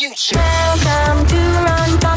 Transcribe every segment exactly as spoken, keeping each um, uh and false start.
future. Welcome to Run Talk.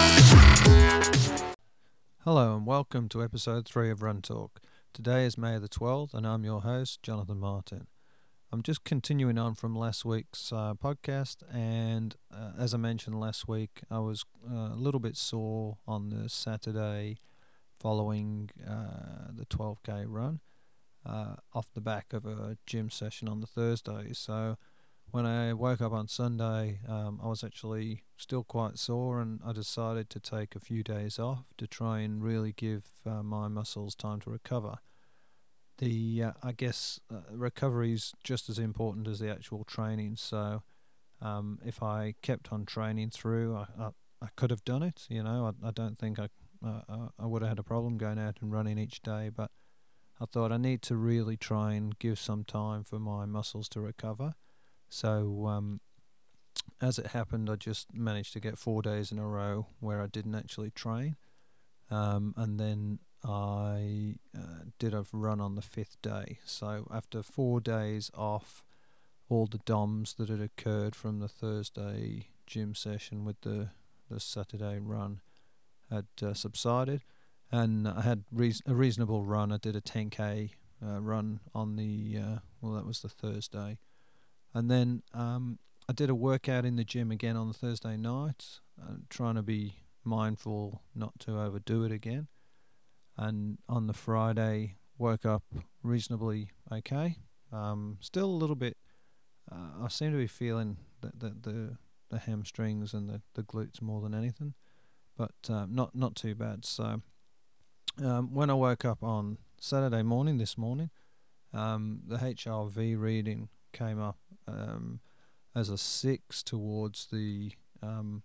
Hello and welcome to episode three of Run Talk. Today is May the twelfth and I'm your host, Jonathan Martin. I'm just continuing on from last week's uh, podcast, and uh, as I mentioned last week, I was uh, a little bit sore on the Saturday following uh, the twelve K run uh, off the back of a gym session on the Thursday. So when I woke up on Sunday, um, I was actually still quite sore, and I decided to take a few days off to try and really give uh, my muscles time to recover. The uh, I guess uh, recovery is just as important as the actual training. So um, if I kept on training through, I, I, I could have done it. You know, I, I don't think I uh, I would have had a problem going out and running each day, but I thought I need to really try and give some time for my muscles to recover. So um, as it happened, I just managed to get four days in a row where I didn't actually train, um, and then I uh, did a run on the fifth day. So after four days off, all the D O Ms that had occurred from the Thursday gym session with the, the Saturday run had uh, subsided, and I had reas- a reasonable run. I did a ten K uh, run on the, uh, well, that was the Thursday. And then um, I did a workout in the gym again on the Thursday night, uh, trying to be mindful not to overdo it again. And on the Friday, woke up reasonably okay. Um, still a little bit, uh, I seem to be feeling the, the, the, the hamstrings and the, the glutes more than anything, but uh, not, not too bad. So um, when I woke up on Saturday morning, this morning, um, the H R V reading came up um, as a six towards the um,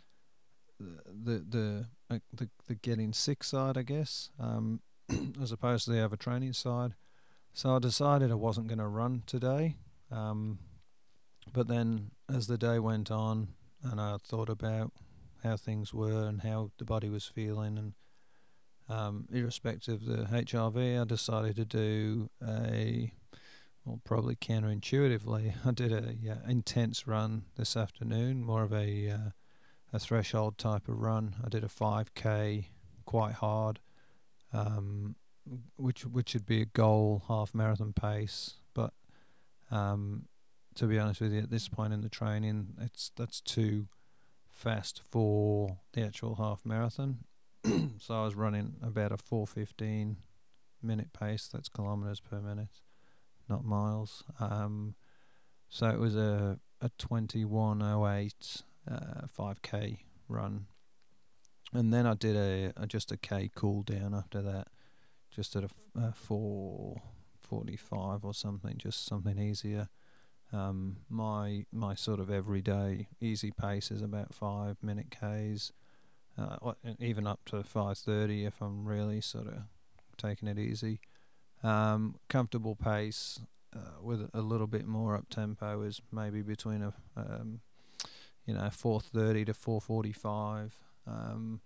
the the uh, the, the getting sick side, I guess, um, as opposed to the overtraining side. So I decided I wasn't going to run today. Um, but then, as the day went on, and I thought about how things were and how the body was feeling, and um, irrespective of the H R V, I decided to do a Well, probably counterintuitively, I did a yeah, intense run this afternoon, more of a uh, a threshold type of run. I did a five K, quite hard, um, which which would be a goal half marathon pace. But um, to be honest with you, at this point in the training, it's that's too fast for the actual half marathon. So I was running about a four fifteen minute pace. That's kilometers per minute, not miles. Um, so it was a a twenty-one oh eight uh, five K run, and then I did a, a just a K cool down after that, just at a, a four forty-five or something, just something easier. Um, my my sort of everyday easy pace is about five minute Ks, uh, even up to five thirty if I'm really sort of taking it easy. Um, comfortable pace uh, with a little bit more up tempo is maybe between a um, you know four thirty to four forty-five. Um,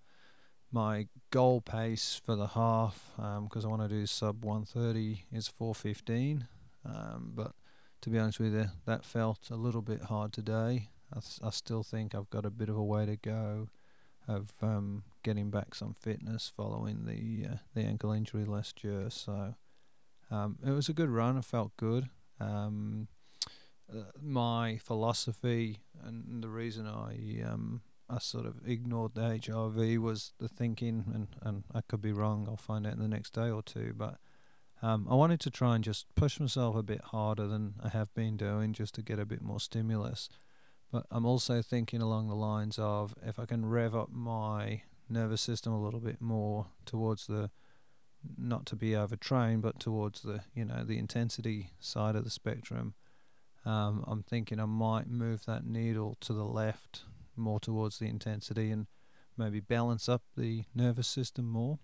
my goal pace for the half, because um, I want to do sub one thirty, is four fifteen. Um, but to be honest with you, that felt a little bit hard today. I, th- I still think I've got a bit of a way to go of um, getting back some fitness following the uh, the ankle injury last year. So. Um, it was a good run. It felt good. Um, uh, my philosophy and the reason I um, I sort of ignored the H R V was the thinking, and, and I could be wrong. I'll find out in the next day or two. But um, I wanted to try and just push myself a bit harder than I have been doing, just to get a bit more stimulus. But I'm also thinking along the lines of, if I can rev up my nervous system a little bit more towards the, not to be overtrained, but towards the, you know, the intensity side of the spectrum. Um, I'm thinking I might move that needle to the left, more towards the intensity, and maybe balance up the nervous system more.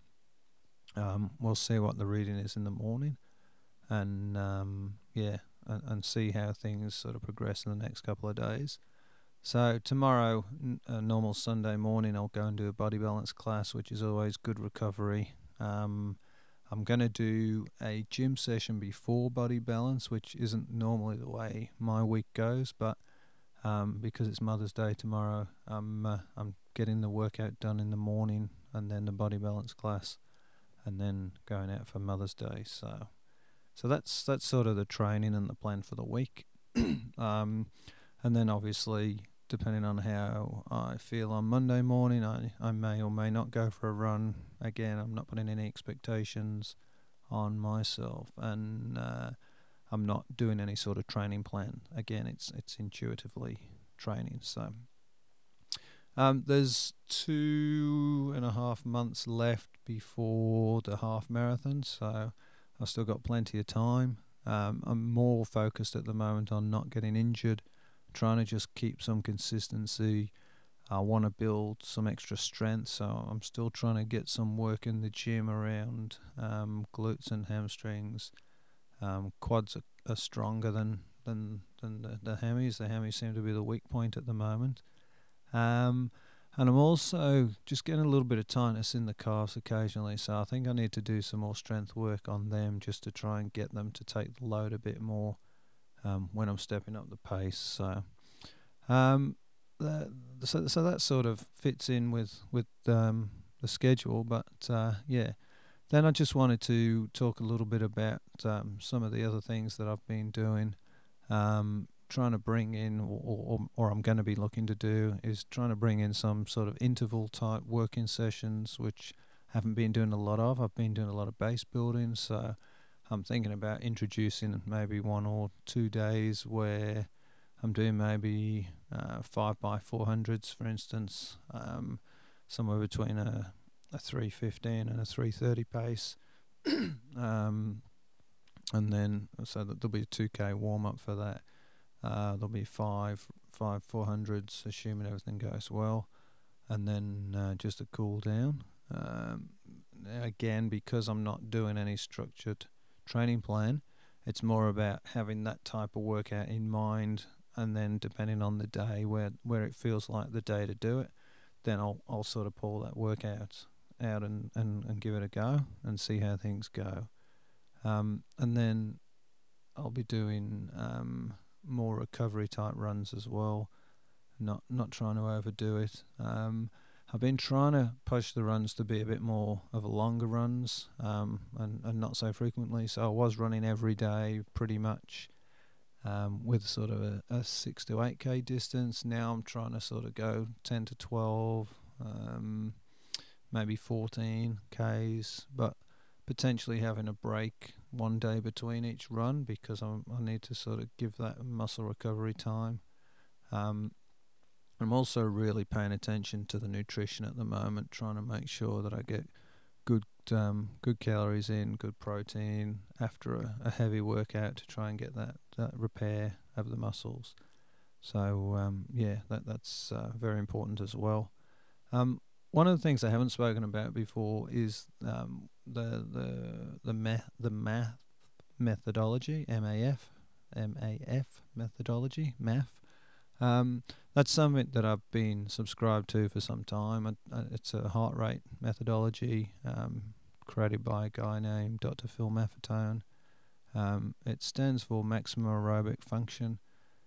Um, we'll see what the reading is in the morning, and um, yeah, and, and see how things sort of progress in the next couple of days. So tomorrow, n- a normal Sunday morning, I'll go and do a body balance class, which is always good recovery. Um, I'm going to do a gym session before body balance, which isn't normally the way my week goes, but um, because it's Mother's Day tomorrow. I'm uh, I'm getting the workout done in the morning, and then the body balance class, and then going out for Mother's Day. So, so that's that's sort of the training and the plan for the week. um, and then obviously, depending on how I feel on Monday morning, I I may or may not go for a run. Again, I'm not putting any expectations on myself, and uh, I'm not doing any sort of training plan. Again, it's it's intuitively training. So um, there's two and a half months left before the half marathon, so I've still got plenty of time. Um, I'm more focused at the moment on not getting injured, trying to just keep some consistency. I want to build some extra strength, so I'm still trying to get some work in the gym around um, glutes and hamstrings. Um, quads are, are stronger than than than the, the hammies. The hammies seem to be the weak point at the moment. Um, and I'm also just getting a little bit of tightness in the calves occasionally, so I think I need to do some more strength work on them just to try and get them to take the load a bit more um, when I'm stepping up the pace. So, um, the, so so that sort of fits in with with um, the schedule. But uh, yeah, then I just wanted to talk a little bit about um, some of the other things that I've been doing. Um, trying to bring in, or, or, or I'm going to be looking to do, is trying to bring in some sort of interval type working sessions, which I haven't been doing a lot of. I've been doing a lot of base building, so I'm thinking about introducing maybe one or two days where I'm doing maybe uh, five by four hundreds, for instance, um, somewhere between a, a three fifteen and a three thirty pace, um, and then so that there'll be a two K warm up for that. Uh, there'll be five, five four hundreds, assuming everything goes well, and then uh, just a cool down. Um, again, because I'm not doing any structured training plan, it's more about having that type of workout in mind, and then depending on the day where where it feels like the day to do it, then I'll I'll sort of pull that workout out and, and, and give it a go and see how things go. Um, and then I'll be doing um, more recovery type runs as well, not not trying to overdo it. Um, I've been trying to push the runs to be a bit more of a longer runs, um, and, and not so frequently. So I was running every day pretty much, um, with sort of a, a six to eight K distance. Now I'm trying to sort of go ten to twelve, um, maybe fourteen Ks, but potentially having a break one day between each run, because I'm, I need to sort of give that muscle recovery time. Um, I'm also really paying attention to the nutrition at the moment, trying to make sure that I get good um, good calories in, good protein after a, a heavy workout to try and get that, that repair of the muscles. So um, yeah, that that's uh, very important as well. Um, One of the things I haven't spoken about before is um, the the the math the math methodology, M A F, M A F methodology, M A F. Um, that's something that I've been subscribed to for some time. I, I, it's a heart rate methodology um, created by a guy named Doctor Phil Maffetone. Um, it stands for maximum aerobic function.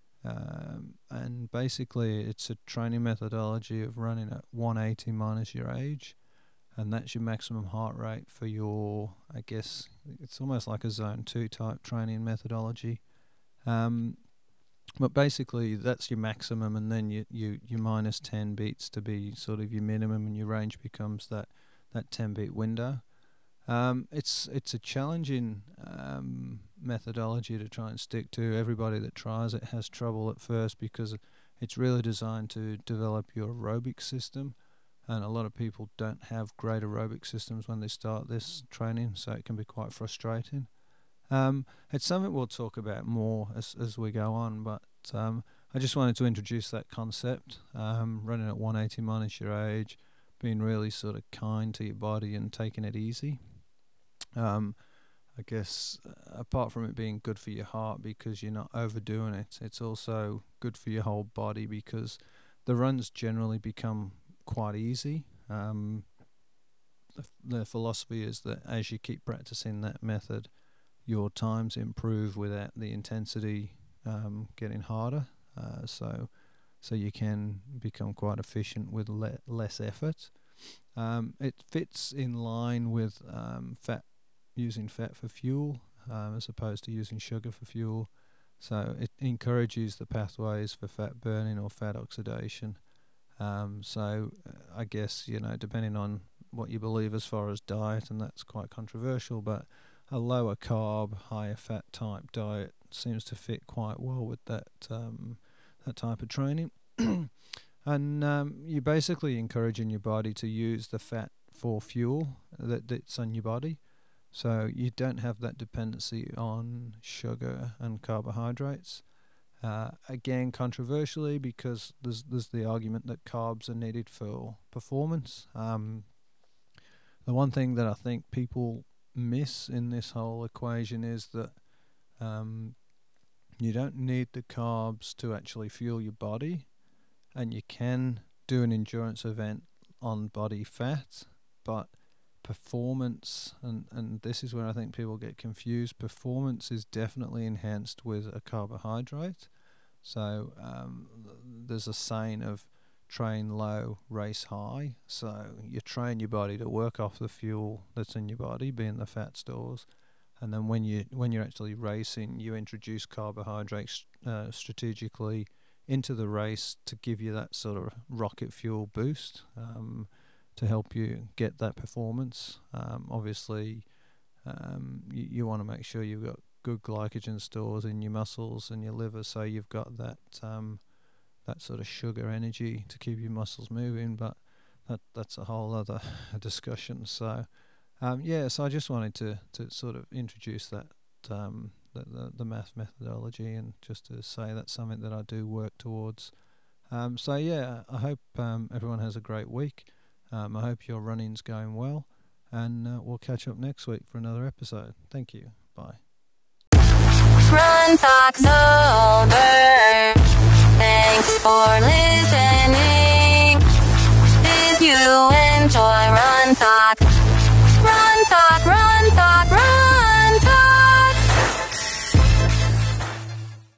Um, and basically it's a training methodology of running at one eighty minus your age, and that's your maximum heart rate for your, I guess it's almost like a zone two type training methodology. Um, but basically that's your maximum, and then you, you, you minus ten beats to be sort of your minimum, and your range becomes that, that ten beat window. Um, it's it's a challenging um, methodology to try and stick to. Everybody that tries it has trouble at first, because it's really designed to develop your aerobic system, and a lot of people don't have great aerobic systems when they start this training, so it can be quite frustrating. Um, it's something we'll talk about more as as we go on, but um, I just wanted to introduce that concept. Um, running at one eighty minus your age, being really sort of kind to your body and taking it easy. Um, I guess uh, apart from it being good for your heart because you're not overdoing it, it's also good for your whole body because the runs generally become quite easy. Um, the, the philosophy is that as you keep practicing that method, your times improve without the intensity um, getting harder. Uh, so so you can become quite efficient with le- less effort. Um, it fits in line with um, fat using fat for fuel um, as opposed to using sugar for fuel. So it encourages the pathways for fat burning or fat oxidation. Um, so uh, I guess, you know, depending on what you believe as far as diet, and that's quite controversial, but a lower carb, higher fat type diet seems to fit quite well with that um, that type of training. And um, you're basically encouraging your body to use the fat for fuel that, that's in your body. So you don't have that dependency on sugar and carbohydrates. Uh, again, controversially, because there's there's the argument that carbs are needed for performance. Um, the one thing that I think people miss in this whole equation is that um, you don't need the carbs to actually fuel your body, and you can do an endurance event on body fat, but performance, and, and this is where I think people get confused, performance is definitely enhanced with a carbohydrate. So um, there's a saying of train low, race high. So you train your body to work off the fuel that's in your body, being the fat stores, and then when you when you're actually racing, you introduce carbohydrates uh, strategically into the race to give you that sort of rocket fuel boost, um, to help you get that performance. Um, obviously, um, you, you want to make sure you've got good glycogen stores in your muscles and your liver, so you've got that um, that sort of sugar energy to keep your muscles moving. But that that's a whole other discussion. So um, yeah, so I just wanted to, to sort of introduce that um, the, the the math methodology, and just to say that's something that I do work towards. Um, so yeah, I hope um, everyone has a great week. Um, I hope your running's going well, and uh, we'll catch up next week for another episode. Thank you. Bye.